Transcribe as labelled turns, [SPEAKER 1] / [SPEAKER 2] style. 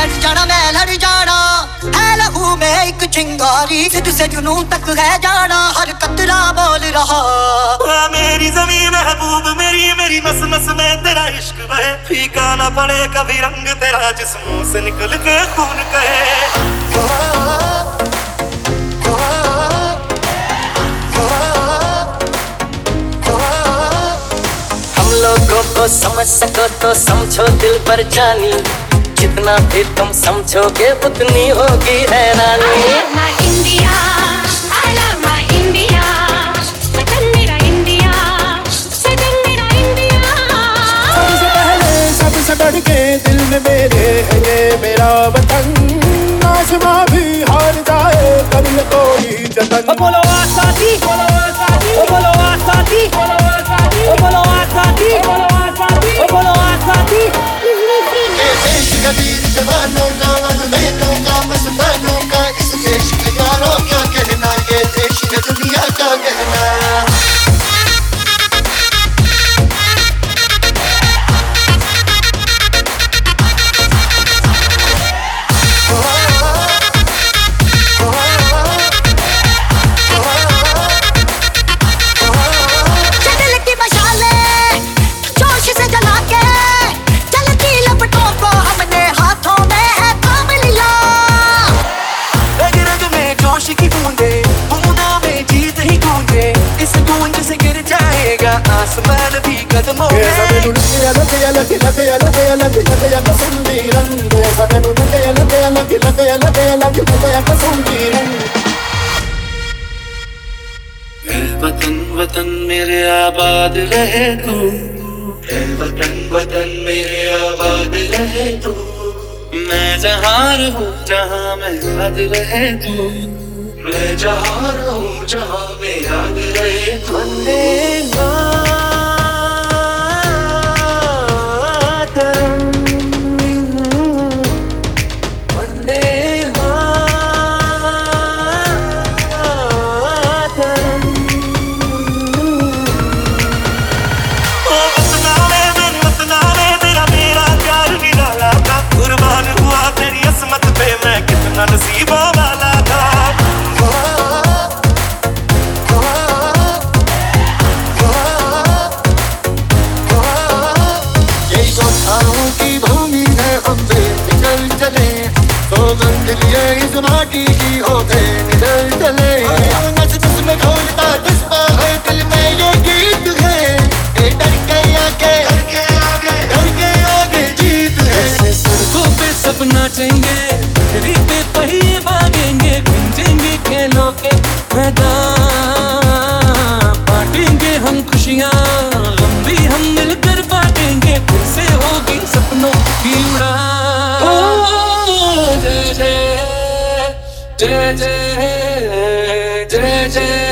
[SPEAKER 1] डट जाना मैं लड़ जाना, है लहू में एक चिंगारी, सिद्ध से जुनून तक है जाना, हर कतरा बोल रहा
[SPEAKER 2] मेरी ज़मीं महबूब मेरी, मेरी नस नस में तेरा इश्क बहे, फीका ना पड़े कभी रंग तेरा जिस्मों से निकल के खून कहे।
[SPEAKER 3] लोगों को समझ सको तो समझो दिल पर जानी, जितना भी तुम समझोगे उतनी होगी हैरानी।
[SPEAKER 4] I love my India, I love my India, वतन मेरा इंडिया, सजन मेरा इंडिया।
[SPEAKER 5] सबसे पहले सबसे बढ़ के दिल में मेरे है ये मेरा वतन, आसमां भी हार जाए कर ले कोई जतन।
[SPEAKER 6] बोलो आजादी, बोलो आजादी, बोलो आजादी, बोलो आजादी, बोलो आजादी, बोलो आजादी, बोलो आजादी।
[SPEAKER 1] ये देश का वीर जवानों का, महलों का, मस्तानों का, इस देश के यारों क्या कहना, ये देश है दुनिया का कहना।
[SPEAKER 2] आसमान भी कदमों में वतन वतन मेरे आबाद रहे तू, वतन वतन मेरे आबाद रहे तू, मैं जहाँ रहूँ जहाँ मैं याद रहे तू, मैं जहाँ रहूँ जहाँ मैं याद रहे तू। वंदे मातरम, वंदे मातरम। ओ वतना में तेरा मेरा प्यार निराला था, कुर्बान हुआ तेरी असमत पे मैं कितना नसीबों वाला था।
[SPEAKER 1] इस माटी की होते निकल चले, नस नस में घोलता जज्बा है, दिल में ये गीत है, डर के आगे जीत है।
[SPEAKER 6] सड़कों पे सब नाचेंगे, पे पहिए भागेंगे, गूंजेंगे खेलों के मैदान, बांटेंगे हम खुशियाँ, गम भी हम मिलकर बांटेंगे, फिर से होगी सपनों की उड़ान। जय जय जय जय जय जय।